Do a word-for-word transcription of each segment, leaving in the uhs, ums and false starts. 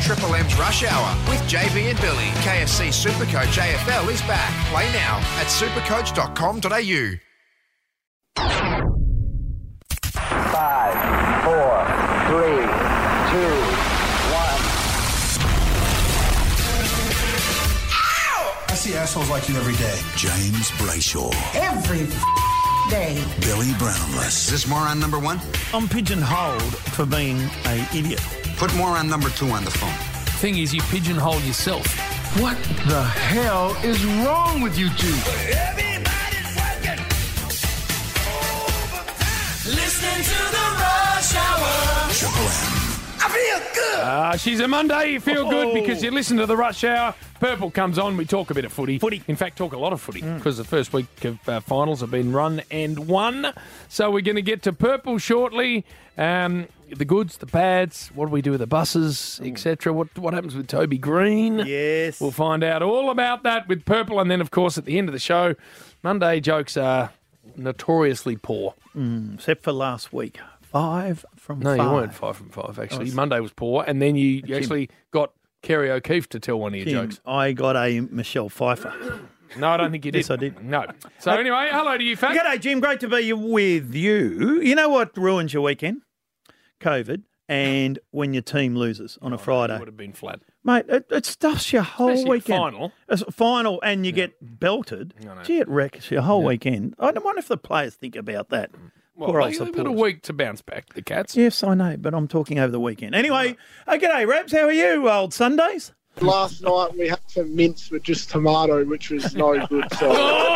Triple M's Rush Hour with J B and Billy. K F C Supercoach A F L is back. Play now at supercoach dot com dot a u. Five, four, three, two, one. I see assholes like you every day. James Brayshaw. Every day. Billy Brownless. Is this moron number one? I'm pigeonholed for being an idiot. Put moron number two on the phone. Thing is, you pigeonhole yourself. What the hell is wrong with you two? Everybody's working overtime. Listening to the Rush Hour. Triple M. I feel good. Uh, she's a Monday. You feel good because you listen to the Rush Hour. Purple comes on. We talk a bit of footy. Footy. In fact, talk a lot of footy because the first week of uh, finals have been run and won. So we're going to get to Purple shortly. Um, the goods, the bads, what do we do with the buses, et cetera. What what happens with Toby Green? Yes. We'll find out all about that with Purple. And then, of course, at the end of the show, Monday jokes are notoriously poor. Mm, except for last week. Five from No, five. you weren't five from five, actually. Monday was poor. And then you, you actually got Kerry O'Keefe to tell one of your Jim, jokes. I got a Michelle Pfeiffer. No, I don't think you did. Yes, I did. No. So anyway, hello to you, Fat. G'day, Jim. Great to be with you. You know what ruins your weekend? COVID. And when your team loses on a Friday. Would have been flat. Mate, it, it stuffs your whole Especially a weekend. final. It's a final and you get belted. I know. Gee, it wrecks your whole weekend. I wonder if the players think about that. Well, Poor old they- they've got a supporters. week to bounce back, the Cats. Yes, I know, but I'm talking over the weekend. Anyway, uh, g'day, Raps. How are you, old Sundays? Last night we had some mince with just tomato, which was no good. So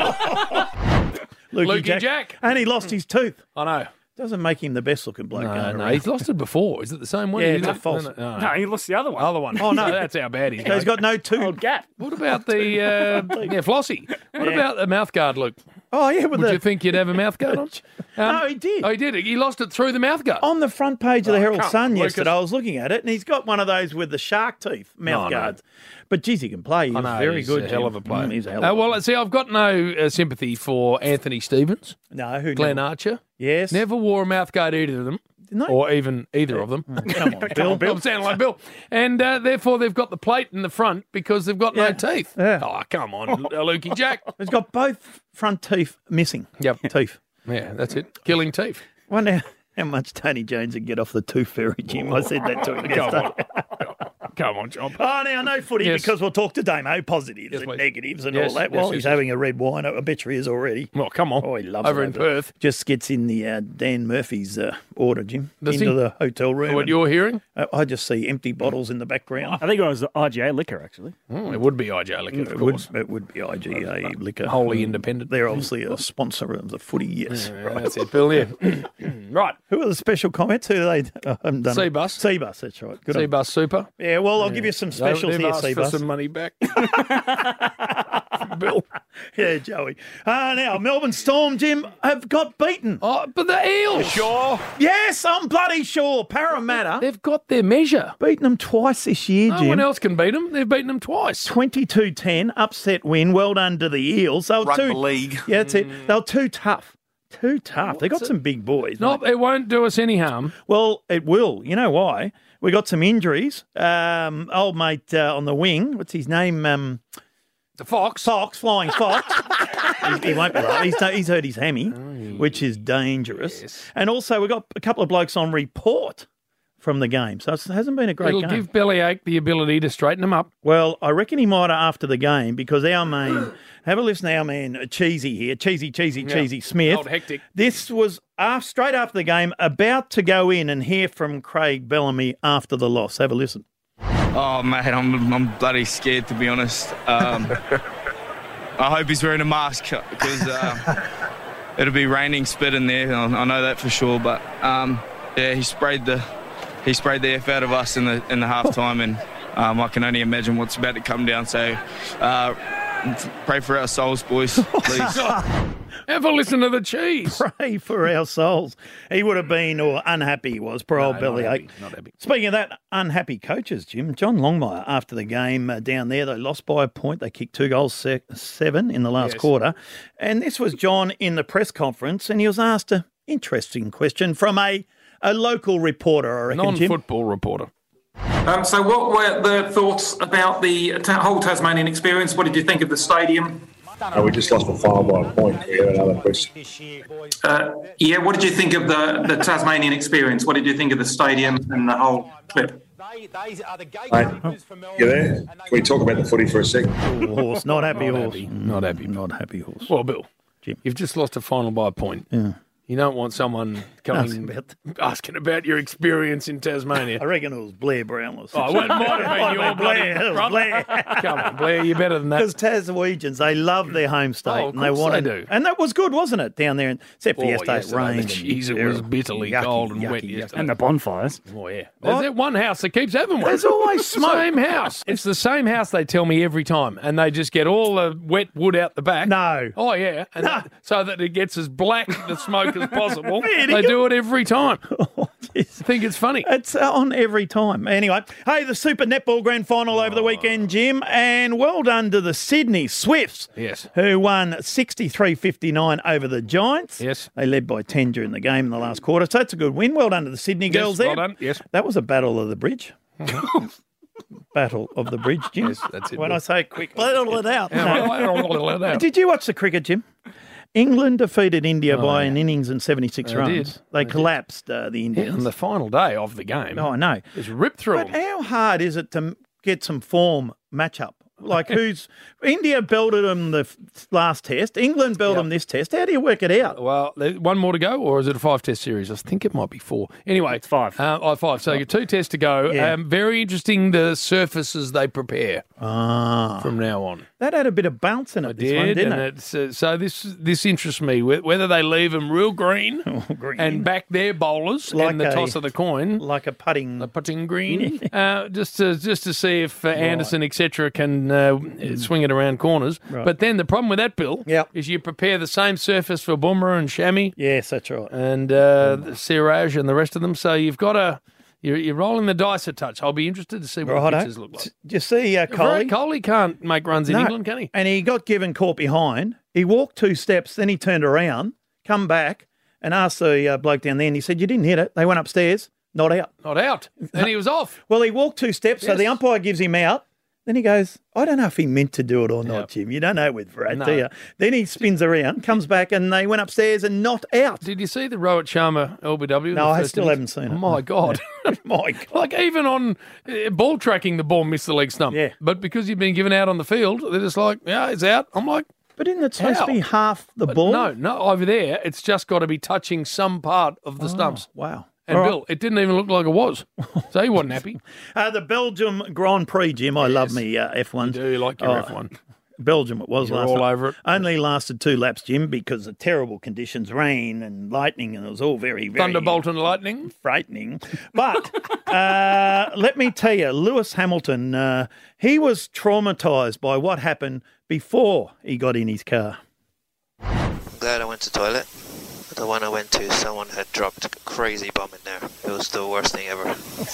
Lukey Lukey Jack. And he lost his tooth. I know. Doesn't make him the best looking bloke. No, going no, around. he's lost it before. Is it the same one? Yeah, He it's did- a false. No, no, No, he lost the other one. Other one. Oh, no. That's how bad he's So he's got no tooth. Oh, gap. What about the, uh, yeah, Flossie? What Yeah. about the mouth guard, Luke? Oh, yeah, with Would the... you think you'd have a mouth guard on? No, he did. Oh, he did. He lost it through the mouth guard. On the front page of the Oh, Herald come Sun on, yesterday, Lucas. I was looking at it, and he's got one of those with the shark teeth mouth No, no. guards. But, geez, he can play. He's I know, very he's good. a hell Jim. of a player. Mm, he's a hell Uh, of a well, see, I've got no uh, sympathy for Anthony Stevens, No, who Glenn never- Archer. Yes. Never wore a mouth guard, either of them, No. or even either of them. Come on, Bill. I'm sounding like Bill. And uh, therefore, they've got the plate in the front because they've got Yeah. no teeth. Yeah. Oh, come on, uh, Lukey Jack. He's got both front teeth missing. Yep. Teeth. Yeah, that's it. Killing teeth. Wonder how much Tony Jones would get off the tooth fairy, Jim. I said that to him Come yesterday. on. Come on, John. Oh, now, no footy Yes. because we'll talk to Damo, positives Yes, and please. negatives and Yes, all that. yes, While yes, he's yes. having a red wine, I bet you he is already. Well, come on. Oh, he loves Over it in Perth. Just gets in the uh, Dan Murphy's uh, order, Jim, Does into he? the hotel room. What and, you're hearing? uh, I just see empty bottles in the background. I think it was I G A liquor, actually. Oh, it would be I J Liquor, of It course. would, it would be I G A liquor. Wholly independent. They're obviously a sponsor of the footy, yes. Yeah, that's it, Bill. Yeah. Right. Who are the special comments? Who are they? I haven't done it. Seabus. Seabus, that's right. Good on- Seabus Super. Yeah, well, I'll give you some specials They've here, asked for Seabus. some money back. Bill. Yeah, Joey. Uh, now, Melbourne Storm, Jim, have got beaten. Oh, but the Eels. Sure. Yes, I'm bloody sure. Parramatta They've got their measure. beaten them twice this year, No Jim. one else can beat them. They've beaten them twice. twenty-two ten, upset win. Well done to the Eels. They were Rugby too, league. Yeah, that's it. They were too tough. Too tough. They got What's some big boys. No, mate. it won't do us any harm. Well, it will. You know why? We got some injuries. Um, old mate uh, on the wing, what's his name? Um, The Fox. Fox, Flying Fox. he, he won't be right. He's, he's hurt his hammy, Oh, which is dangerous. Yes. And also, we got a couple of blokes on report from the game. So it hasn't been a great It'll game. give Bellyache the ability to straighten them up. Well, I reckon he might have after the game because our man, have a listen to our man, uh, Cheesy here, Cheesy, Cheesy, Yeah. Cheesy Smith. Old hectic. This was af straight after the game, about to go in and hear from Craig Bellamy after the loss. Have a listen. Oh, mate, I'm, I'm bloody scared, to be honest. Um, I hope he's wearing a mask because uh, it'll be raining spit in there. I I know that for sure. But, um, yeah, he sprayed the he sprayed the F out of us in the in the half-time, and um, I can only imagine what's about to come down. So uh, pray for our souls, boys, please. Have a listen to the cheese. Pray for our souls. He would have been, or unhappy he was, poor old No, not Bellyache. happy, not happy. Speaking of that, unhappy coaches, Jim, John Longmire, after the game uh, down there, they lost by a point. They kicked two goals, se- seven in the last Yes. quarter. And this was John in the press conference, and he was asked an interesting question from a, a local reporter, I reckon, Jim. Non-football reporter. Um, so what were the thoughts about the ta- whole Tasmanian experience? What did you think of the stadium? Uh, we just lost the final by a point. We have another question. Uh, yeah, what did you think of the, the Tasmanian experience? What did you think of the stadium and the whole clip? Mate, you there? Can we talk about the footy for a second? Ooh, horse, not happy Not horse. happy. Not happy. Not happy horse. Well, Bill, Jim, you've just lost a final by a point. Yeah. You don't want someone coming Asking about, asking about your experience in Tasmania. I reckon it was Blair Brownless. Oh, well, it might have been your bloody Blair. It was brother. Blair. Come on, Blair, you're better than that. Because Taswegians, they love their home state. Oh, of and they course wanted, they do. And that was good, wasn't it, down there? Except for Oh, yesterday, it yesterday, rained. but jeez, it was bitterly yucky, cold and yucky, wet yucky. yesterday. And the bonfires. Oh, yeah. There's that one house that keeps having one. There's always smoke. Same house. It's the same house, they tell me, every time. And they just get all the wet wood out the back. No. Oh, yeah. And No. that- so that it gets as black the smoke as possible. Fair They dinkum. do it every time. Oh, I think it's funny. It's uh, on every time. Anyway, hey, the Super Netball Grand Final over the weekend, Jim, and well done to the Sydney Swifts. Yes. Who won sixty-three fifty-nine over the Giants. Yes. They led by ten during the game in the last quarter, so it's a good win. Well done to the Sydney Yes, girls well there. done, yes. That was a battle of the bridge. Battle of the bridge, Jim. Yes, that's it, When Bill. I say quick, battle it out. Yeah. Did you watch the cricket, Jim? England defeated India Oh, by yeah. an innings and seventy-six They runs. did. They, They did. collapsed uh, the Yeah, Indians. on the final day of the game. Oh, I know. It's ripped through But them. how hard is it to m- get some form matchup? Like who's India belted them the f- last test, England belted Yep. them this test. How do you work it out? Well, there- one more to go, or is it a five-test series? I think it might be four. Anyway, It's five. Uh, oh, five. So you got two tests to go. Yeah. Um, very interesting the surfaces they prepare Ah, from now on. that had a bit of bounce in it. This Did, one, didn't and it? it's, uh, so this this interests me wh- whether they leave them real green, Green. and back their bowlers Like and the a- toss of the coin. Like a putting. The putting green, uh, just to just to see if uh, Anderson et cetera can uh, swing it around corners. Right. But then the problem with that, Bill, Yep. is you prepare the same surface for Bumrah and Shami Yes, that's right. and uh, Siraj and the rest of them. So you've got to you're, you're rolling the dice a touch. I'll be interested to see what the Righto. pitches look like. Do you see uh, Coley? Virat Kohli can't make runs in No. England, can he? And he got given caught behind. He walked two steps, then he turned around, come back, and asked the uh, bloke down there, and he said, "You didn't hit it." They went upstairs, not out. Not out, and he was off. Well, he walked two steps, so Yes. the umpire gives him out. Then he goes, I don't know if he meant to do it or not, Yep. Jim. You don't know with Virat, No. do you? Then he spins around, comes back, and they went upstairs and not out. Did you see the Rohit Sharma L B W? No, the I first still innings? haven't seen it. Oh, my God. My God. Like, even on uh, ball tracking, the ball missed the leg stump. Yeah. But because you've been given out on the field, they're just like, yeah, it's out. I'm like, But isn't it supposed How? to be half the but ball? no, no, over there, it's just got to be touching some part of the stumps. Wow. And All right. Bill, it didn't even look like it was. So he wasn't happy. Uh, the Belgium Grand Prix, Jim. I love me uh, F one. Do you like your Oh, F one? Belgium it was You're last all night. over it. Only lasted two laps, Jim, because of terrible conditions, rain and lightning, and it was all very, very Thunderbolt and lightning. frightening. But uh, let me tell you, Lewis Hamilton, uh, he was traumatised by what happened before he got in his car. I'm glad I went to the toilet. The one I went to, someone had dropped a crazy bomb in there. It was the worst thing ever.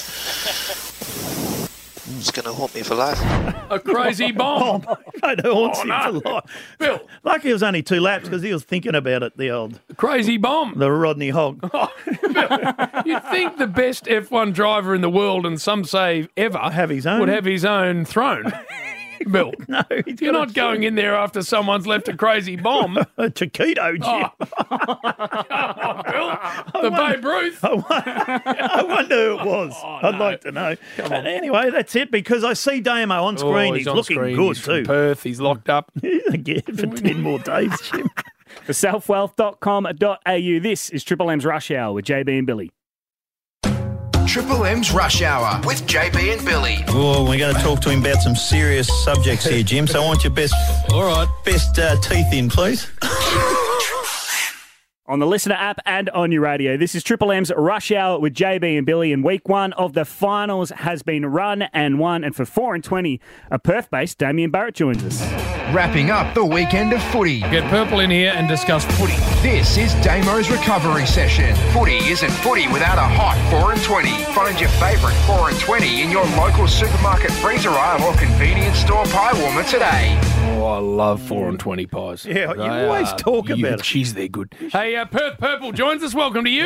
It's going to haunt me for life. A crazy bomb. Oh, my God, it haunts Oh, him no. for life. Bill, Lucky it was only two laps because he was thinking about it, the old, crazy bomb. the Rodney Hogg. You'd think the best F one driver in the world, and some say ever, Have his own. would have his own throne. Bill, No, he's you're got not going in there after someone's left a crazy bomb. a Chiquito, Jim. Oh. Come on, Bill. The Babe Ruth. I wonder, I wonder who it was. Oh, I'd no. like to know. But anyway, that's it, because I see Damo on screen. Oh, he's on looking screen. good He's from too. Perth. He's locked up. Again for ten more days, Jim. For self wealth dot com dot a u, this is Triple M's Rush Hour with J B and Billy. Triple M's Rush Hour with J B and Billy. Well, we're going to talk to him about some serious subjects here, Jim. So I want your best, All right. best uh, teeth in, please. On the Listener app and on your radio, this is Triple M's Rush Hour with J B and Billy, and week one of the finals has been run and won, and for four and twenty, a Perth-based Damien Barrett joins us. Wrapping up the weekend of footy. Get Purple in here and discuss footy. This is Damo's recovery session. Footy isn't footy without a hot four and twenty. Find your favourite four and twenty in your local supermarket freezer aisle or convenience store pie warmer today. Oh, I love four and twenty pies. Yeah, you They always are talk about huge. it. Jeez, they're good. Hey, uh, Perth Purple joins us. Welcome to you.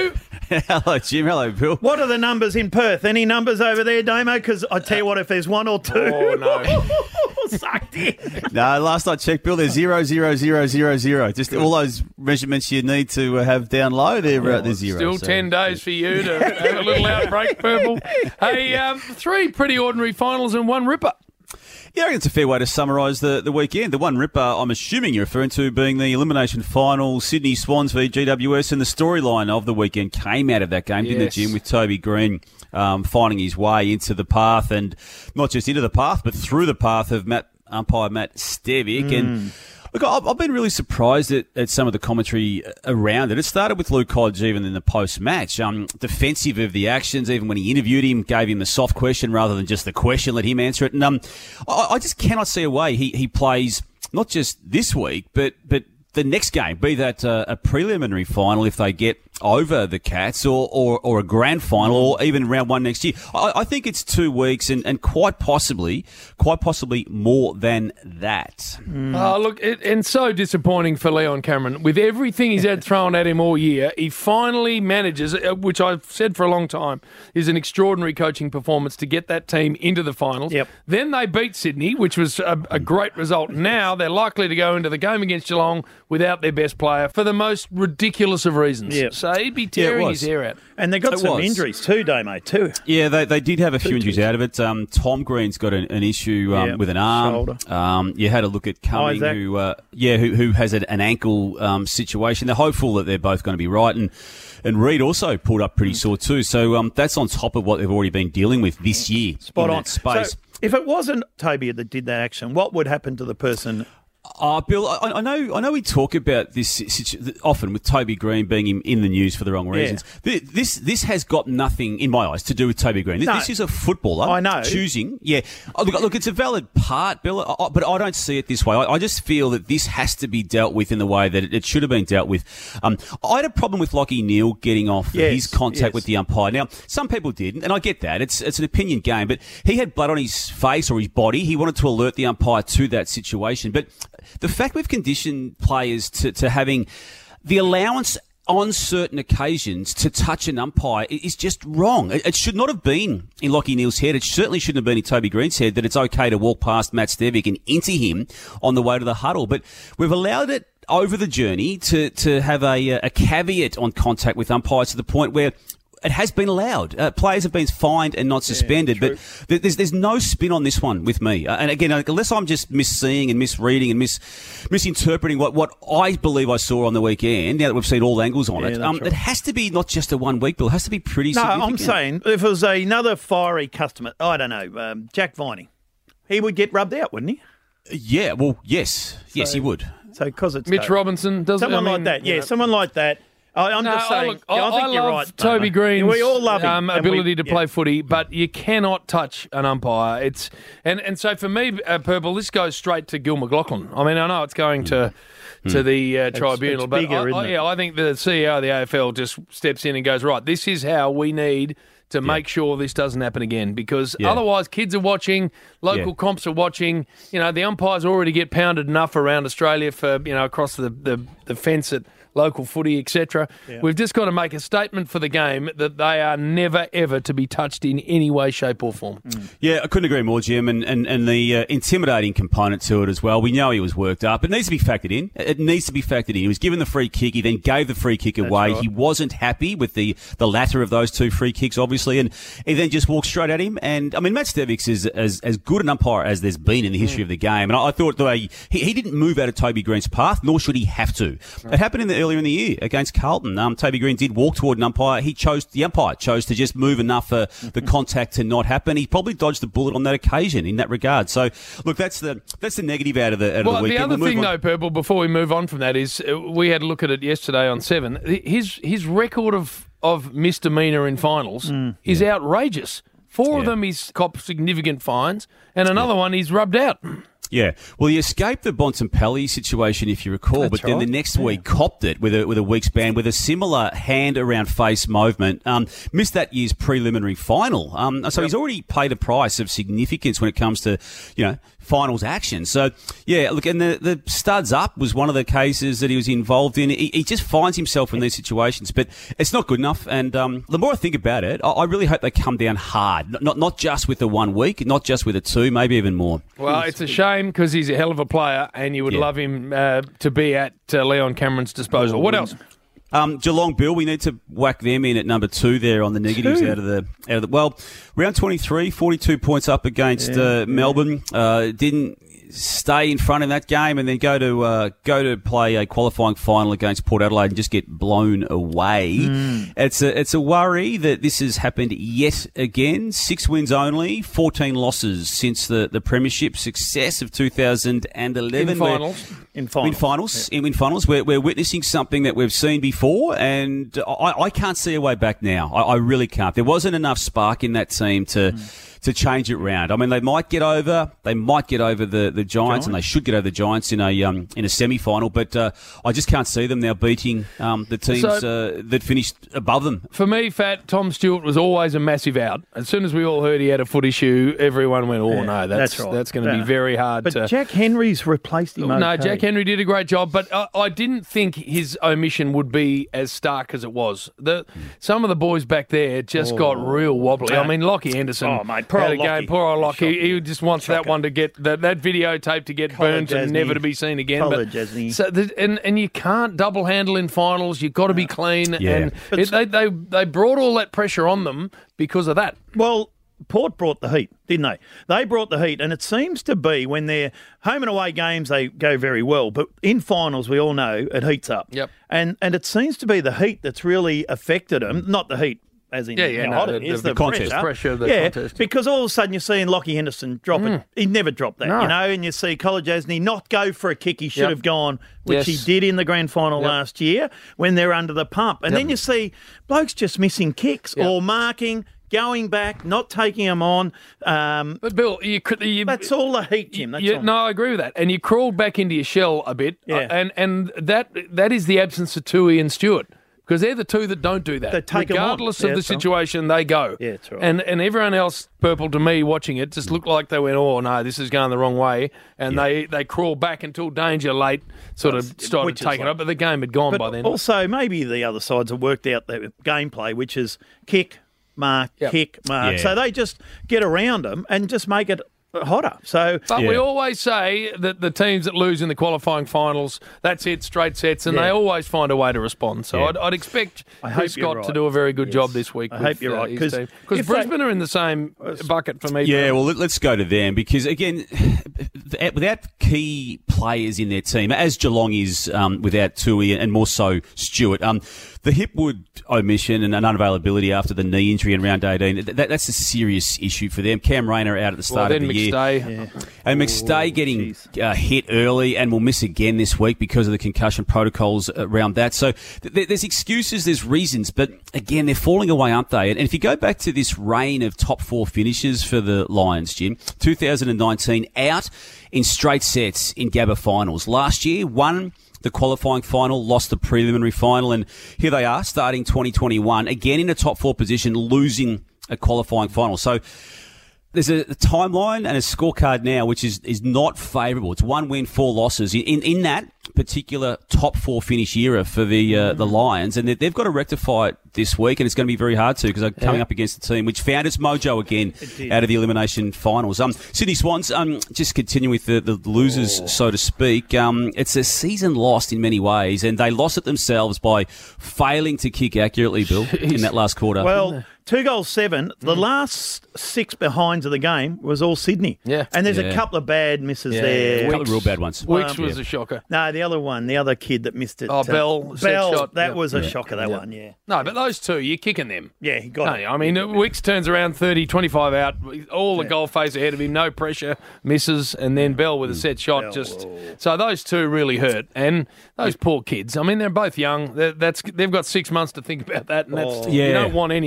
Hello, Jim. Hello, Bill. What are the numbers in Perth? Any numbers over there, Damo? Because I tell you what, if there's one or two, oh no, sucked in. No, last I checked, Bill, there's zero, zero, zero, zero, zero. Just all those measurements you need to uh, have down low, they're, uh, they're zero. Still so. ten days for you to have a little outbreak, Purple. Hey, um, three pretty ordinary finals and one ripper. Yeah, I reckon it's a fair way to summarise the, the weekend. The one ripper, I'm assuming you're referring to, being the elimination final, Sydney Swans v G W S, and the storyline of the weekend came out of that game, didn't it, Yes. Jim, with Toby Green um, finding his way into the path, and not just into the path, but through the path of Matt umpire Matt Stevic. Mm. And look, I've I've been really surprised at, at some of the commentary around it. It started with Luke Hodge even in the post-match. Um, defensive of the actions, even when he interviewed him, gave him the soft question rather than just the question, let him answer it. And um, I, I just cannot see a way he, he plays not just this week, but but the next game, be that uh, a preliminary final if they get over the Cats, or, or, or a grand final, or even round one next year. I, I think it's two weeks and, and quite possibly, quite possibly more than that. Mm. Oh, look, it, and so disappointing for Leon Cameron. With everything he's had thrown at him all year, he finally manages, uh, which I've said for a long time, is an extraordinary coaching performance to get that team into the finals. Yep. Then they beat Sydney, which was a, a great result. Now they're likely to go into the game against Geelong without their best player for the most ridiculous of reasons. Yep. So he'd be tearing Yeah, it his was. hair out. And they got It some was. injuries too, Damo, too. Yeah, they they did have a few Two injuries twos. out of it. Um, Tom Green's got an, an issue um, Yeah, with an arm. shoulder. Um, you had a look at Cumming, Isaac. who uh, yeah, who who has an, an ankle um, situation. They're hopeful that they're both going to be right, and and Reed also pulled up pretty sore too. So um, that's on top of what they've already been dealing with this year. Spot in on. that space. So if it wasn't Toby that did that action, what would happen to the person? Uh, Bill, I, I know I know we talk about this situ- often with Toby Green being in, in the news for the wrong reasons. Th- This this has got nothing, in my eyes, to do with Toby Green. This, No. this is a footballer I know. choosing. Yeah, oh, look, look, it's a valid part, Bill, I, I- but I don't see it this way. I, I just feel that this has to be dealt with in the way that it, it should have been dealt with. Um, I had a problem with Lockie Neal getting off Yes, his contact yes. with the umpire. Now, some people didn't, and I get that. It's it's an opinion game, but he had blood on his face or his body. He wanted to alert the umpire to that situation. But the fact we've conditioned players to, to having the allowance on certain occasions to touch an umpire is just wrong. It, it should not have been in Lockie Neal's head. It certainly shouldn't have been in Toby Green's head that it's okay to walk past Matt Stevic and into him on the way to the huddle. But we've allowed it over the journey to, to have a, a caveat on contact with umpires to the point where it has been allowed. Uh, players have been fined and not suspended, Yeah, but th- there's there's no spin on this one with me. Uh, and again, unless I'm just misseeing and misreading and mis misinterpreting what, what I believe I saw on the weekend, now that we've seen all angles on Yeah, it, that's um, right. it has to be not just a one week bill. It has to be pretty No, significant. I'm saying if it was another fiery customer, I don't know, um, Jack Viney, he would get rubbed out, wouldn't he? Yeah, well, yes. Yes, So- he would. So because it's Mitch Toby. Robinson doesn't. someone I like mean, that. Yeah, you know. someone like that. I, I'm No, just I saying. look, yeah, I, think I you're love right. Toby Damo. Green's We all love him. um, and we- ability to yeah. play footy, but you cannot touch an umpire. It's and, and so for me, uh, Purple, this goes straight to Gil McLaughlin. I mean, I know it's going to to the uh, tribunal, it's but bigger, I, isn't I, it? yeah, I think the C E O of the A F L just steps in and goes, right, this is how we need to make sure this doesn't happen again, because Yeah. otherwise kids are watching, local Yeah. comps are watching. You know, the umpires already get pounded enough around Australia for, you know, across the, the, the fence at local footy, et cetera. Yeah. We've just got to make a statement for the game that they are never, ever to be touched in any way, shape or form. Yeah, I couldn't agree more, Jim, and, and, and the uh, intimidating component to it as well. We know he was worked up. It needs to be factored in. It needs to be factored in. He was given the free kick. He then gave the free kick away. right. He wasn't happy with the, the latter of those two free kicks, obviously, and he then just walked straight at him. And, I mean, Matt Stevic is as, as good an umpire as there's been in the history of the game. And I, I thought the way he, he didn't move out of Toby Green's path, nor should he have to. It happened in the, earlier in the year against Carlton. Um, Toby Green did walk toward an umpire. He chose, the umpire chose to just move enough for the contact to not happen. He probably dodged the bullet on that occasion in that regard. So, look, that's the that's the negative out of the, out of Well, the the weekend. other We'll thing, move on. though, Purple, before we move on from that, is uh, we had a look at it yesterday on Seven. His his record of, of misdemeanour in finals is outrageous. Four of Yeah. them he's copped significant fines, and another one he's rubbed out. Yeah, well, he escaped the Bontempelli situation, if you recall, That's but then right. the next Yeah. week copped it with a with a week's ban with a similar hand around face movement. Um, missed that year's preliminary final, um, so he's already paid a price of significance when it comes to, you know, finals action. So yeah, look, and the the studs up was one of the cases that he was involved in. He, he just finds himself in these situations, but it's not good enough. And um, the more I think about it, I, I really hope they come down hard, not not just with the one week, not just with a two, maybe even more. Well, it's a shame because he's a hell of a player and you would Yeah. love him uh, to be at uh, Leon Cameron's disposal. What else? Um, Geelong, Bill, we need to whack them in at number two there on the negatives Two? out of the out of the well, round twenty-three, forty-two points up against Yeah, uh, Melbourne. Uh, didn't stay in front of that game and then go to uh, go to play a qualifying final against Port Adelaide and just get blown away. Mm. It's a it's a worry that this has happened yet again. Six wins only, fourteen losses since the, the premiership success of two thousand eleven. In finals. In finals. In finals, in, in finals, we're, we're witnessing something that we've seen before, and I, I can't see a way back now. I, I really can't. There wasn't enough spark in that team to mm. to change it round. I mean, they might get over, they might get over the, the Giants, Giants, and they should get over the Giants in a um, in a semi final. But uh, I just can't see them now beating um, the teams So- uh, that finished above them. For me, Fat, Tom Stewart was always a massive out. As soon as we all heard he had a foot issue, everyone went, oh, Yeah, no, that's that's right. that's going to Yeah. be very hard But to... Jack Henry's replaced him. No, okay. Jack Henry did a great job, but I, I didn't think his omission would be as stark as it was. The Some of the boys back there just Oh. got real wobbly. I mean, Lockie Anderson Oh, mate, poor had a old game. Lockie. Poor old Lockie. Shocking. He just wants that one to get, that, that videotape to get Collar burnt and Jasny. never to be seen again. Collar But, Jasny. so the, and, and you can't double handle in finals. You've got to be clean. Yeah. And it, they, they, they brought all that pressure on them because of that. Well, Port brought the heat, didn't they? They brought the heat, and it seems to be when they're home and away games, they go very well. But in finals, we all know it heats up. Yep. And and it seems to be the heat that's really affected them, not the heat. As in Yeah, yeah, how no, hot the- it is, the the, contest. pressure. Pressure of the yeah, contest. because all of a sudden you're seeing Lockie Henderson drop it. He never dropped that, No. you know, and you see Collar Jasny not go for a kick he should Yep. have gone, which Yes. he did in the grand final Yep. last year when they're under the pump. And Yep. then you see blokes just missing kicks Yep. or marking, going back, not taking them on. Um, But, Bill, you, could- you, that's all the heat, Jim. That's Yeah, all. no, I agree with that. And you crawled back into your shell a bit. Yeah. uh, and and that that is the absence of Tui and Stewart. Because they're the two that don't do that. They take 'em on. Regardless Yeah, of the that's right. situation, they go. Yeah, that's right. And and everyone else, Purple, to me, watching it, just looked like they went, oh, no, this is going the wrong way. And they, they crawl back until danger late sort of started which is taking like- up. But the game had gone But by then. also, maybe the other sides have worked out their gameplay, which is kick, mark, Yep. kick, mark. Yeah. So they just get around them and just make it hotter. So But we Yeah. always say that the teams that lose in the qualifying finals, that's it, straight sets, and Yeah. they always find a way to respond. So Yeah. I'd, I'd expect I Chris hope you're Scott right. to do a very good Yes. job this week. I with, hope you're uh, right, his 'cause team. Because if they- Brisbane are in the same bucket for me. Yeah, Bill. well, let- let's go to them because, again, without key players in their team, as Geelong is um, without Tui and more so Stewart, um, the Hipwood omission and an unavailability after the knee injury in round eighteen, that, that's a serious issue for them. Cam Rayner out at the start well, of then the year. McStay. And McStay getting uh, hit early and will miss again this week because of the concussion protocols around that. So th- there's excuses, there's reasons, but again, they're falling away, aren't they? And if you go back to this reign of top four finishes for the Lions, Jim, two thousand nineteen out in straight sets in Gabba finals. Last year, won the qualifying final, lost the preliminary final, and here they are starting twenty twenty-one, again in a top four position, losing a qualifying final. So there's a timeline and a scorecard now which is, is not favourable. It's one win, four losses in, in, in that particular top four finish era for the uh, the Lions, and they, they've got to rectify it this week, and it's going to be very hard to because they're coming Yeah. up against a team which found its mojo again out of the elimination finals. Um, Sydney Swans, um, just continuing with the, the losers, Oh. so to speak. Um, it's a season lost in many ways, and they lost it themselves by failing to kick accurately, Bill, in that last quarter. Well, two goals, seven. Mm. The last six behinds of the game was all Sydney. Yeah. And there's Yeah. a couple of bad misses Yeah. there. a couple of real bad ones. Wicks Um, was yeah. a shocker. No, the other one, the other kid that missed it. Oh, uh, Bell, set Bell, shot. that Yeah. was a Yeah. shocker, that Yeah. one, yeah. No, but those two, you're kicking them. Yeah, he got No, it. I mean, Wicks turns around thirty, twenty-five out, all the goal face ahead of him, no pressure, misses, and then Bell with a set shot. Bell, Just oh. so those two really hurt, and those poor kids. I mean, they're both young. They're, that's they've got six months to think about that, and that's Oh. you Yeah. don't want any of that for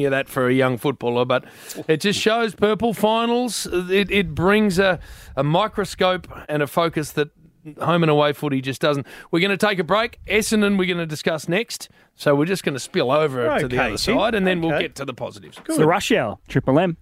for a young footballer, but it just shows Purple finals. It, it brings a, a microscope and a focus that home and away footy just doesn't. We're going to take a break. Essendon we're going to discuss next. So we're just going to spill over Okay, to the other Jim. side, and then we'll Okay. get to the positives. It's the Rush Hour, Triple M.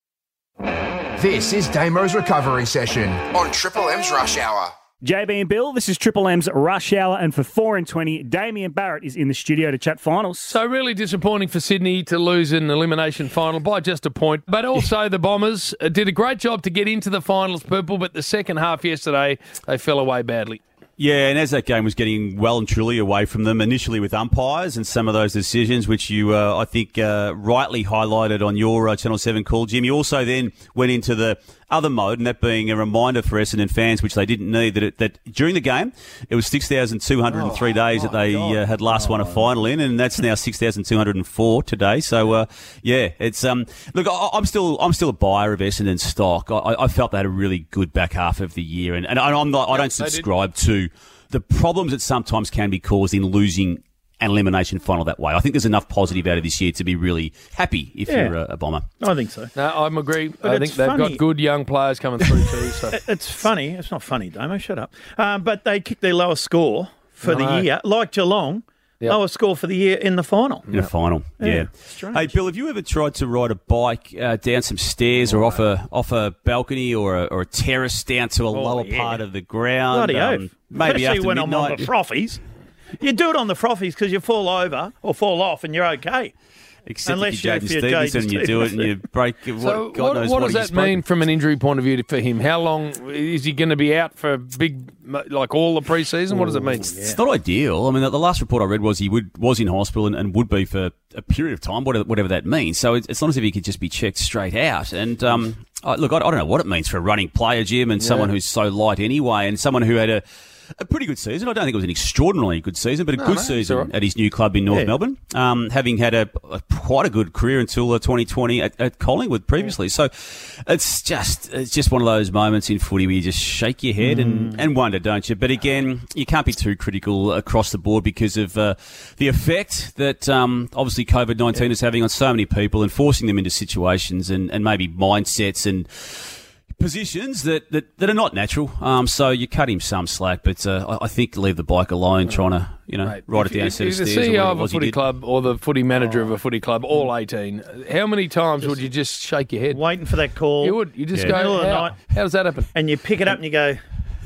This is Damo's recovery session on Triple M's Rush Hour. J B and Bill, this is Triple M's Rush Hour, and for four and twenty, Damien Barrett is in the studio to chat finals. So really disappointing for Sydney to lose an elimination final by just a point. But also the Bombers uh, did a great job to get into the finals, Purple, but the second half yesterday, they fell away badly. Yeah, and as that game was getting well and truly away from them, initially with umpires and some of those decisions, which you, uh, I think, uh, rightly highlighted on your uh, Channel seven call, Jim, you also then went into the other mode, and that being a reminder for Essendon fans, which they didn't need, that it, that during the game, it was six thousand two hundred three oh, days that they uh, had last oh. won a final in, and that's now six thousand two hundred four today. So, uh, yeah, it's um. Look, I, I'm still I'm still a buyer of Essendon stock. I, I felt they had a really good back half of the year, and, and I'm not. I don't subscribe to the problems that sometimes can be caused in losing an elimination final that way. I think there's enough positive out of this year to be really happy if Yeah. you're a, a Bomber. I think so. No, I'm agree. But I it's think they've funny. got good young players coming through too. So. It's funny. It's not funny, Damo. Shut up. Um, but they kicked their lowest score for I the know. year, like Geelong. Yep. Lowest score for the year in the final. In a final, Yeah, yeah. strange. Hey, Bill, have you ever tried to ride a bike uh, down some stairs or off a off a balcony or a, or a terrace down to a Oh, lower yeah. part of the ground? Bloody um, oath. Maybe Especially after when midnight. I'm on the frothies. You do it on the frothies because you fall over or fall off and you're okay. Except Unless if you're you're- Jaden if you're Stevenson Jaden and you do it and you break. What, So God what, knows what what does he's that mean broken. from an injury point of view for him? How long is he going to be out for big, like all the pre-season? What does it mean? It's not ideal. I mean, the, the last report I read was he would was in hospital and, and would be for a period of time, whatever, whatever that means. So it's, it's not as if he could just be checked straight out. And um, I, look, I, I don't know what it means for a running player, Jim, and Yeah. someone who's so light anyway, and someone who had a. A pretty good season. I don't think it was an extraordinarily good season, but a No, good no, it's season all right. at his new club in North Yeah. Melbourne, um, having had a, a quite a good career until uh, twenty twenty at, at Collingwood previously. So it's just it's just one of those moments in footy where you just shake your head and, and wonder, don't you? But again, you can't be too critical across the board because of uh, the effect that um, obviously COVID nineteen is having on so many people and forcing them into situations and, and maybe mindsets and positions that, that, that are not natural. Um, so you cut him some slack, but uh, I, I think leave the bike alone, trying to you know Mate, ride if it down a you- set of if you're stairs. the or C E O whatever of it a was he footy did. club or the footy manager of a footy club, all eighteen, how many times would you just shake your head? Waiting for that call. You would. You just Yeah. go, Middle of the how, night. how does that happen? And you pick it up and you go,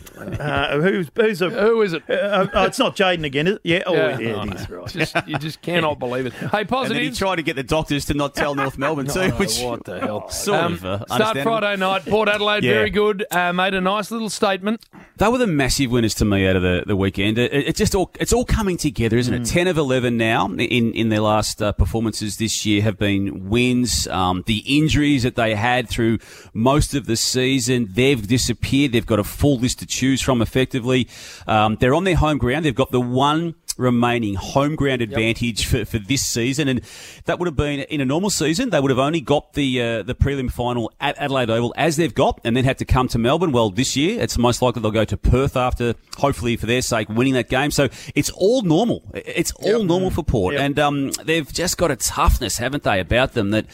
uh, who's, who's a... Who is it? Uh, oh, it's not Jaden again, is it? Yeah, oh, Yeah. yeah, Oh, it no. is, right. Just, you just cannot believe it. Hey, And then he positives. tried to get the doctors to not tell North Melbourne too, No, which what the hell? sort Um, of uh, Start understandable. Friday night. Port Adelaide, Yeah. very good. Uh, made a nice little statement. They were the massive winners to me out of the, the weekend. It, it just all it's all coming together, isn't it? Ten of eleven now in in their last uh, performances this year have been wins. Um, the injuries that they had through most of the season, they've disappeared. They've got a full list to choose from. Effectively, um, they're on their home ground. They've got the one remaining home ground advantage for, for this season, and that would have been in a normal season. They would have only got the uh, the prelim final at Adelaide Oval as they've got, and then had to come to Melbourne. Well, this year it's most likely they'll go to Perth after, hopefully for their sake, winning that game. So it's all normal. It's all Yep. normal for Port, Yep. and um, they've just got a toughness, haven't they, about them that.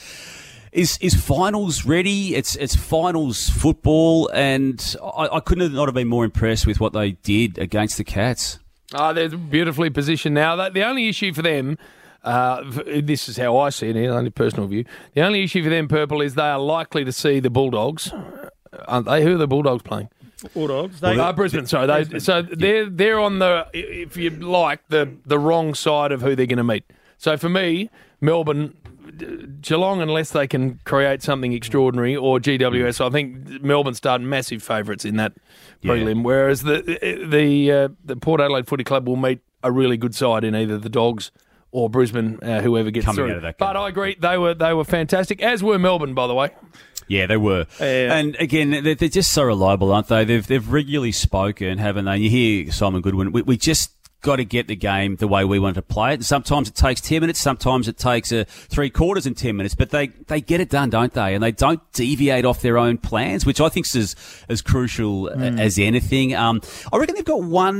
Is is finals ready? It's it's finals football, and I, I couldn't have not have been more impressed with what they did against the Cats. Oh, they're beautifully positioned now. The the only issue for them, uh, this is how I see it, only personal view, the only issue for them, Purple, is they are likely to see the Bulldogs. Aren't they? Who are the Bulldogs playing? Bulldogs. They, Uh, Brisbane, sorry. They, so they're they're on the, if you like, the, the wrong side of who they're going to meet. So for me, Melbourne, Geelong, unless they can create something extraordinary, or G W S, I think Melbourne start massive favourites in that prelim. Whereas the the uh, the Port Adelaide Footy Club will meet a really good side in either the Dogs or Brisbane, uh, whoever gets Coming through. out of that game. But I agree, they were they were fantastic, as were Melbourne, by the way. Yeah, they were. Yeah. And again, they're, they're just so reliable, aren't they? They've they've regularly spoken, haven't they? You hear Simon Goodwin. We, we just got to get the game the way we want to play it. Sometimes it takes ten minutes. Sometimes it takes uh, three quarters in ten minutes. But they, they get it done, don't they? And they don't deviate off their own plans, which I think is as, as crucial Mm. as anything. Um, I reckon they've got one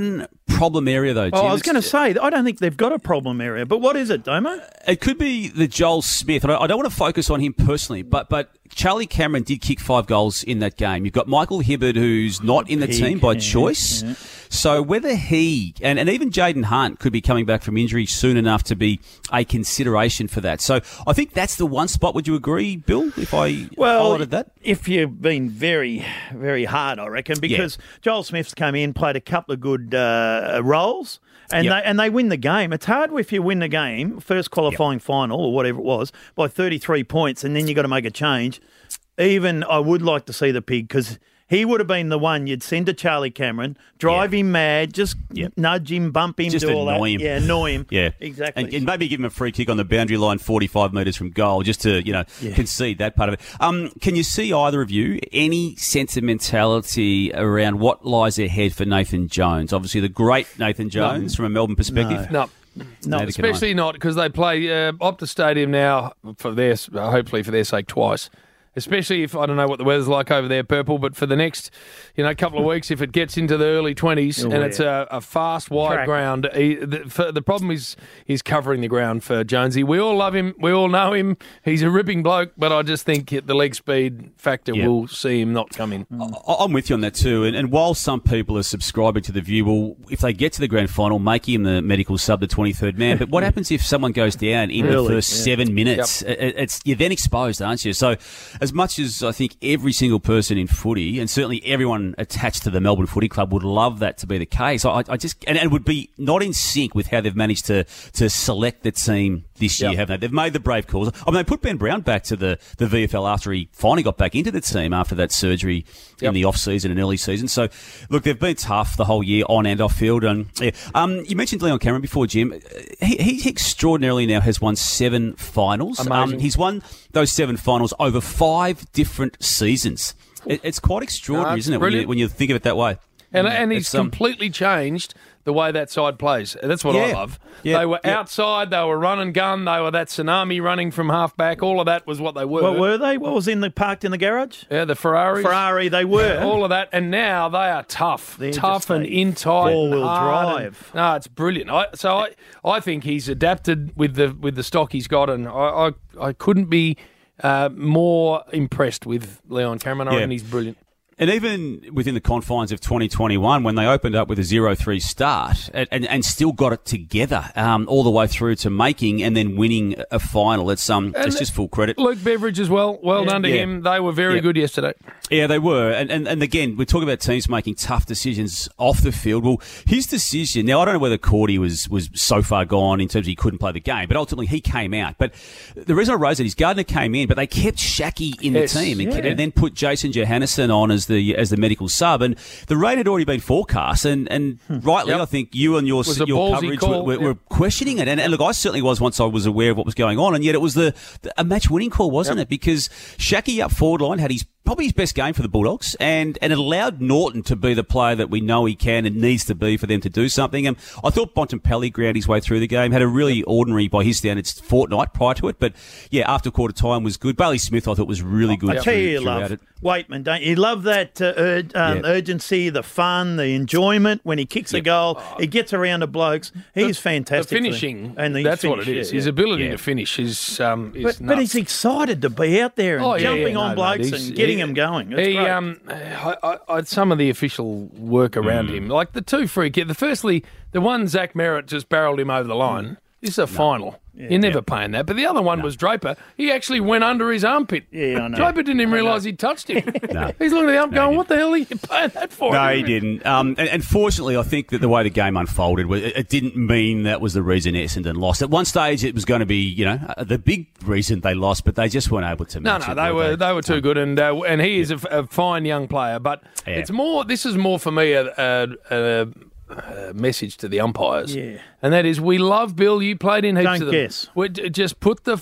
problem area, though, Jim. Oh, I was It's- going to say, I don't think they've got a problem area. But what is it, Domo? It could be the Joel Smith. And I I don't want to focus on him personally, but but Charlie Cameron did kick five goals in that game. You've got Michael Hibberd, who's not in the Pig, team by yeah, choice. yeah. So whether he, and, and even Jaden Hunt could be coming back from injury soon enough to be a consideration for that. So I think that's the one spot. Would you agree, Bill, if I Well, highlighted that? if you've been very, very hard, I reckon, because Joel Smith's come in, played a couple of good uh, roles, and Yep. they and they win the game. It's hard if you win the game, first qualifying final or whatever it was, by thirty-three points, and then you got to make a change. Even I would like to see the Pig, because he would have been the one you'd send to Charlie Cameron, drive him mad, just nudge him, bump him, Just do all annoy that. him. Yeah, annoy him. Yeah, exactly. And, and maybe give him a free kick on the boundary line, forty-five metres from goal, just to you know Yeah. concede that part of it. Um, can you see either of you any sentimentality around what lies ahead for Nathan Jones? Obviously, the great Nathan Jones from a Melbourne perspective. No. No, especially not because they play uh, Optus Stadium now for their, hopefully for their sake, twice. Especially if, I don't know what the weather's like over there, Purple, but for the next, you know, couple of weeks, if it gets into the early twenties Oh, and yeah. it's a, a fast, wide Track. ground, he, the, for, the problem is he's covering the ground for Jonesy. We all love him. We all know him. He's a ripping bloke, but I just think the leg speed factor Yeah. will see him not come in. I- I'm with you on that too. And, and while some people are subscribing to the view, well, if they get to the grand final, make him the medical sub, the twenty-third man. But what happens if someone goes down in Really? the first Yeah. seven minutes? It- It's you're then exposed, aren't you? So, as much as I think every single person in footy, and certainly everyone attached to the Melbourne Footy Club, would love that to be the case, I, I just and it would be not in sync with how they've managed to to select the team this year, Yep. haven't they? They've made the brave calls. I mean, they put Ben Brown back to the, the V F L after he finally got back into the team after that surgery in Yep. the off-season and early season. So, look, they've been tough the whole year on and off field. And yeah. um, you mentioned Leon Cameron before, Jim. He, he extraordinarily now has won seven finals. Um, Amazing. he's won those seven finals over five different seasons. It, it's quite extraordinary, No, it's isn't it, when you, brilliant. when you think of it that way? And, and he's It's, um, completely changed the way that side plays. That's what I Yeah. love. Yeah. They were Yeah. outside, they were run and gun, they were that tsunami running from half back. All of that was what they were. What were they? What was in the parked in the garage? Yeah, the Ferraris. Ferrari, they were. All of that. And now they are tough. They're tough just and a in tight. and four-wheel hard and- drive. no, it's brilliant. I, so I, I think he's adapted with the with the stock he's got, and I, I, I couldn't be uh, more impressed with Leon Cameron. I Yeah. reckon he's brilliant. And even within the confines of twenty twenty-one, when they opened up with a zero three start and, and, and still got it together um, all the way through to making and then winning a final, it's um, And it's just full credit. Luke Beveridge as well. Well Yeah. done to Yeah. him. They were very Yeah. good yesterday. Yeah, they were. And, and and again, we're talking about teams making tough decisions off the field. Well, his decision, now I don't know whether Cordy was, was so far gone in terms of he couldn't play the game, but ultimately he came out. But the reason I raised it is Gardner came in, but they kept Shaki in Yes. the team and, Yeah. and then put Jason Johannesson on as the as the medical sub. And the rain had already been forecast. And, and rightly, Yep. I think you and your, Was a your ballsy coverage call, were, were, were questioning it. And, and look, I certainly was once I was aware of what was going on. And yet it was the, the a match winning call, wasn't Yep. it? Because Shaki up forward line had his probably his best game for the Bulldogs, and, and it allowed Norton to be the player that we know he can and needs to be for them to do something. And I thought Bontempelli ground his way through the game, had a really ordinary, by his standards, fortnight prior to it. But yeah, after quarter time was good. Bailey Smith, I thought, was really good. I tell you, through- you throughout love it. Waitman, don't you? You love that uh, ur- um, Yeah. urgency, the fun, the enjoyment. When he kicks a goal, he gets around the blokes. He's The fantastic. for- finishing, and the that's what it finish, is. yeah, His yeah. ability Yeah. to finish is um, is But, nuts. but he's excited to be out there and Oh, yeah, jumping yeah, on no, blokes mate, he's- and getting he- them going. It's He, great. um, I, I, I, some of the official work around Mm. him, like the two free kick. The firstly, the one Zach Merritt just barreled him over the line. This is a final. You're never paying that. But the other one was Draper. He actually went under his armpit. Yeah, I know. Draper didn't even realise he touched him. No. He's looking at the ump going, what the hell are you paying that for? No, he didn't. Um, and, and fortunately, I think that the way the game unfolded, it, it didn't mean that was the reason Essendon lost. At one stage, it was going to be, you know, uh, the big reason they lost, but they just weren't able to No, match no, it, they were they were too good, and uh, and he is a, a fine young player. But Yeah. it's more. This is more for me a, a, a, a message to the umpires, Yeah. and that is we love Bill. You played in heaps Don't of them. guess. We, j- just put the f-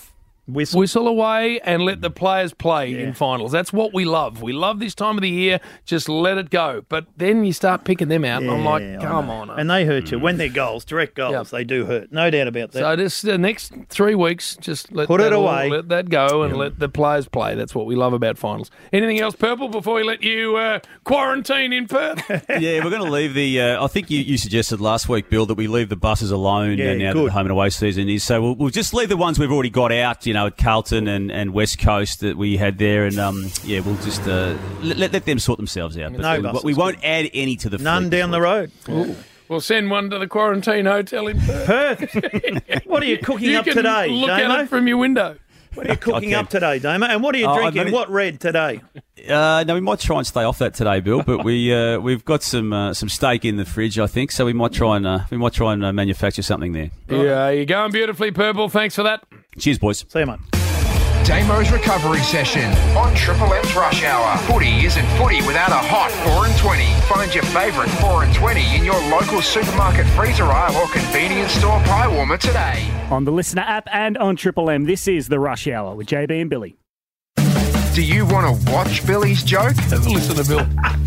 Whistle. Whistle away and let the players play in finals. That's what we love. We love this time of the year. Just let it go. But then you start picking them out, and I'm like, Yeah, I come know. on. And they hurt you. When they're goals, direct goals, Yep. they do hurt. No doubt about that. So this the next three weeks, just let Put that it all- away. let that go, and let the players play. That's what we love about finals. Anything else, Purple? Before we let you uh, quarantine in Perth. Yeah, we're going to leave the. Uh, I think you, you suggested last week, Bill, that we leave the buses alone Yeah, uh, now that good. the home and away season is. So we'll, we'll just leave the ones we've already got out. You know, at Carlton and, and West Coast that we had there, and um, yeah, we'll just uh, let, let them sort themselves out. But No we, buses. we won't add any to the None fleet down this the week. road. We'll send one to the quarantine hotel in Perth. Perth. What are you cooking you up can today, look at Damo? it from your window. What are you cooking I up today, Damo? And what are you Oh, I've drinking? managed- What red today? Uh, no, we might try and stay off that today, Bill. But we uh, we've got some uh, some steak in the fridge, I think. So we might try and uh, we might try and uh, manufacture something there. Yeah, you're going beautifully, Purple. Thanks for that. Cheers, boys. See you, mate. Damo's recovery session on Triple M's Rush Hour. Footy isn't footy without a hot four and twenty. Find your favourite four and twenty in your local supermarket freezer aisle or convenience store pie warmer today. On the Listener app and on Triple M, this is the Rush Hour with J B and Billy. Do you want to watch Billy's joke? Have a listen to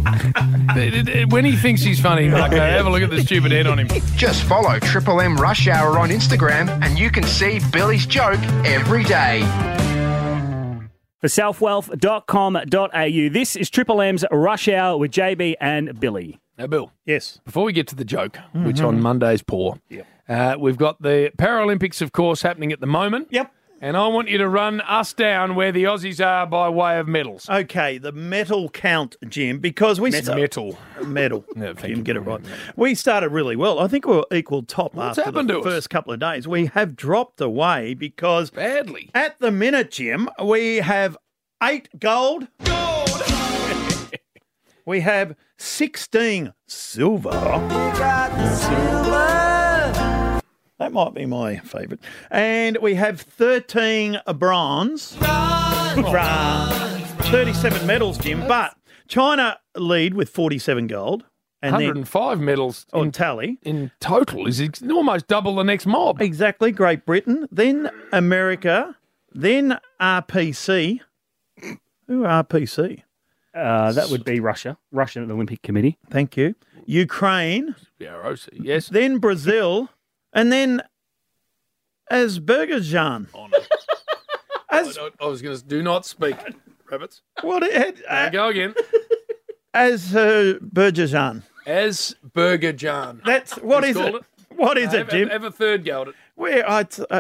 Bill. When he thinks he's funny, Marco, have a look at the stupid head on him. Just follow Triple M Rush Hour on Instagram and you can see Billy's joke every day. For self wealth dot com dot a u. This is Triple M's Rush Hour with J B and Billy. Now, Bill. Yes. Before we get to the joke, Mm-hmm. which on Monday's poor, uh, we've got the Paralympics, of course, happening at the moment. Yep. And I want you to run us down where the Aussies are by way of medals. Okay, the medal count, Jim, because we Met- sta- metal. medal. Yeah, thank Jim, you. get it right. We started really well. I think we were equal top What's after happened the to us? first couple of days. We have dropped away because Badly. at the minute, Jim, we have eight gold. Gold! We have sixteen silver. That might be my favourite. And we have thirteen bronze. Bronze. thirty-seven medals, Jim. But China lead with forty-seven gold. And one then hundred five medals on in, tally. in total. Is ex- almost double the next mob. Exactly. Great Britain. Then America. Then R P C. Who are R P C? Uh, that would be Russia. Russian Olympic Committee. Thank you. Ukraine. Yeah, R O C, yes. Then Brazil. And then Azerbaijan. Oh, no. As, I, I was going to do not speak, rabbits. what it, Uh, uh, go again. Azerbaijan. As Burger John. That's what He's is called it? What is Uh, it, have, Jim? Have a third go at it. Where I uh,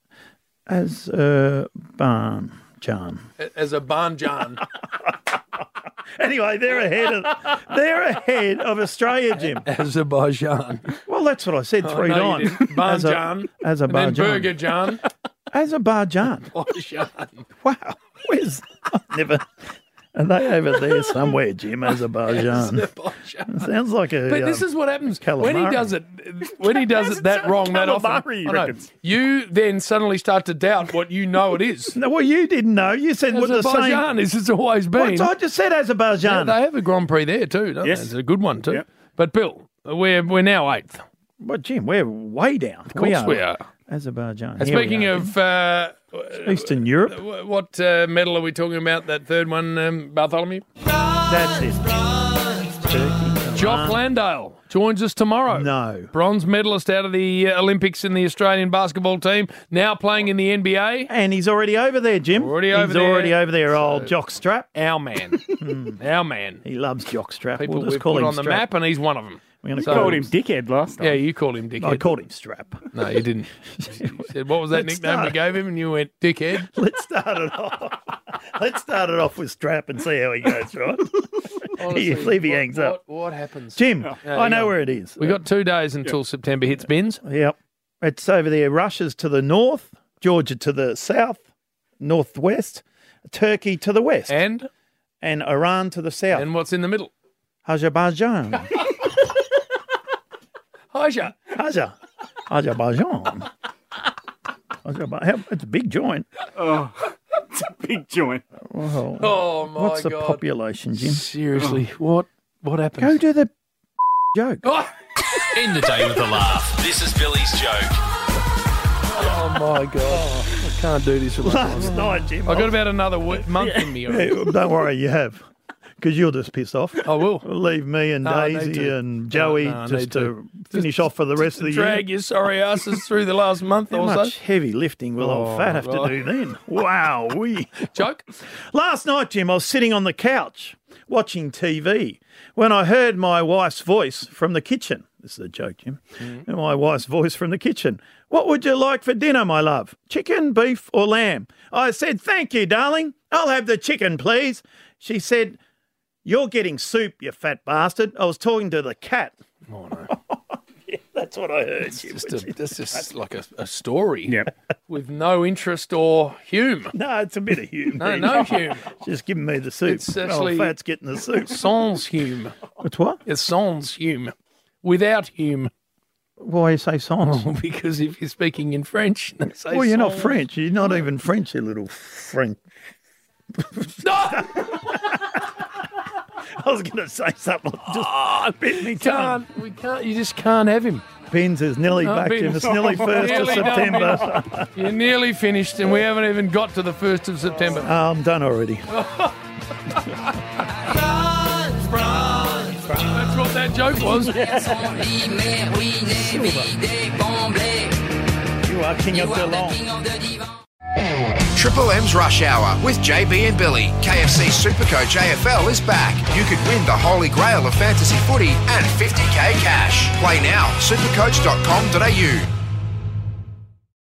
Azerbaijan. As a Banjan. Anyway, they're ahead of they're ahead of Australia, Jim. Azerbaijan. Well, that's what I said Oh, three no, you times. didn't. Banjan. And then Azerbaijan. Burger John. Azerbaijan. Bajan. Wow. Where's I've never are they over there somewhere, Jim? Azerbaijan. Azerbaijan. Sounds like a But this um, is what happens calamari. when he does it. When he does it that wrong that often, Calamari, I know, reckons. you then suddenly start to doubt what you know it is. No, well, you didn't know. You said what the same. Azerbaijan is it's always been. What, I just said Azerbaijan. Yeah, they have a Grand Prix there too, don't Yes. they? It's a good one too. Yep. But Bill, we're we're now eighth. Well, Jim, we're way down. Of course we are. Azerbaijan. And Here we speaking are. of uh, Eastern Europe, wh- what uh, medal are we talking about? That third one, um, Bartholomew. that's it. Turkey. Jock Landale joins us tomorrow. No. Bronze medalist out of the uh, Olympics in the Australian basketball team, now playing in the N B A. And he's already over there, Jim. Already he's over there. already over there, old Jock Strap. Our man. Our man. He loves Jock Strap. People we'll just we've call put him on the Strap. map, and he's one of them. We're gonna So- call Called him dickhead last time. Yeah, you called him dickhead. I called him Strap. No, you didn't. You said, what was that Let's nickname start. we gave him? And you went, dickhead. Let's start it off. Let's start it off with Strap and see how he goes, right? Honestly, See if he what- hangs what, up. What happens? Jim, Yeah, I you know go. where it is. we got two days until September hits bins. Yep. It's over there. Russia's to the north, Georgia to the south, northwest, Turkey to the west, And? and Iran to the south. And what's in the middle? Azerbaijan. Haja. Azer- Azerbaijan. Azerbaijan. It's a big joint. Oh, it's a big joint. Wow. Oh, my What's the God. population, Jim? Seriously, what what happens? Go do the joke. Oh, End the day with a laugh. This is Billy's joke. oh my God. Can't do this with Last night, Jim. I've got about another w- month in me. Hey, don't worry, you have. Because you'll just piss off. I will. Leave me and No, I need Daisy to. and Joey No, no, I just need to, to. finish Just- off for the rest of the year. Drag your sorry asses through the last month How or so. much heavy lifting will Oh, old fat have right. to do then? Wow, we Joke? Last night, Jim, I was sitting on the couch watching T V when I heard my wife's voice from the kitchen. This is a joke, Jim. Mm. My wife's voice from the kitchen. What would you like for dinner, my love? Chicken, beef, or lamb? I said, thank you, darling. I'll have the chicken, please. She said, you're getting soup, you fat bastard. I was talking to the cat. Oh, no. Yeah, that's what I heard. It's Jim. just, a, that's just like a, a story Yep. with no interest or hume. No, it's a bit of hume. No, no hume. Just giving me the soup. It's actually- Old fat's getting the soup. Sans hume. It's what? It's sans hume. Without hume. Why you say sans? Oh, because if you're speaking in French, they say Well, you're not sans. French. You're not even French, you little French. No! I was going to say something. Just Oh, bit me we tongue. can't, we can't, you just can't have him. Ben's is nearly Oh, back, Ben- Jim. It's nearly first of Nearly done, September. Ben. You're nearly finished, and we haven't even got to the first of September. Oh, I'm done already. That's what that joke was. You are king of Geelong. Triple M's Rush Hour with J B and Billy. K F C Supercoach A F L is back. You could win the holy grail of fantasy footy and fifty K cash. Play now, supercoach dot com dot a u.